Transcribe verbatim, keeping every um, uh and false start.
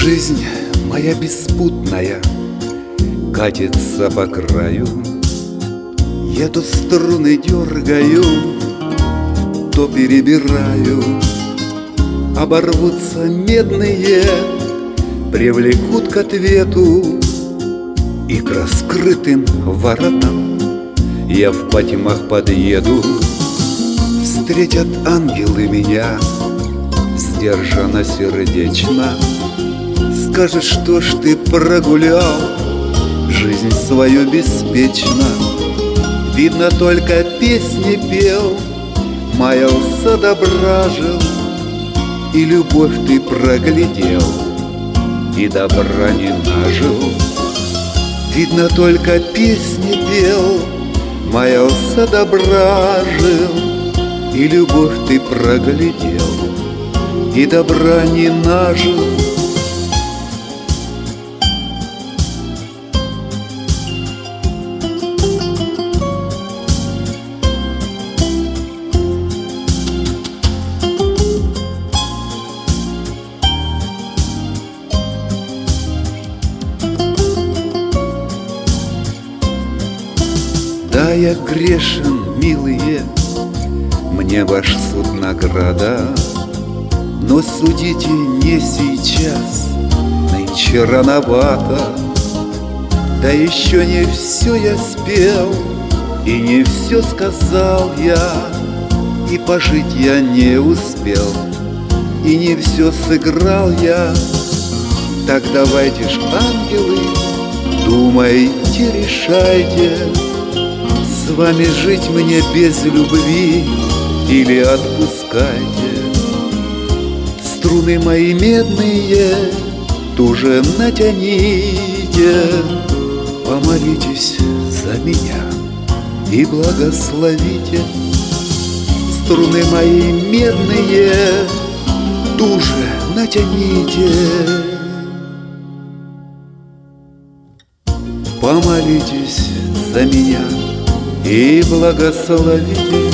Жизнь моя беспутная катится по краю. Я то струны дергаю, то перебираю. Оборвутся медные, привлекут к ответу, и к раскрытым воротам я в потьмах подъеду. Встретят ангелы меня сдержанно, сердечно. Скажешь, что ж ты прогулял жизнь свою беспечно. Видно, только песни пел, маялся, добра жил, и любовь ты проглядел, и добра не нажил. Видно, только песни пел, маялся, добра жил, и любовь ты проглядел, и добра не нажил. Да, я грешен, милые, мне ваш суд награда, но судите не сейчас, нынче рановато. Да еще не все я спел, и не все сказал я, и пожить я не успел, и не все сыграл я. Так давайте ж, ангелы, думайте, решайте, с вами жить мне без любви или отпускайте. Струны мои медные туже натяните, помолитесь за меня и благословите. Струны мои медные туже натяните, помолитесь за меня и благословите.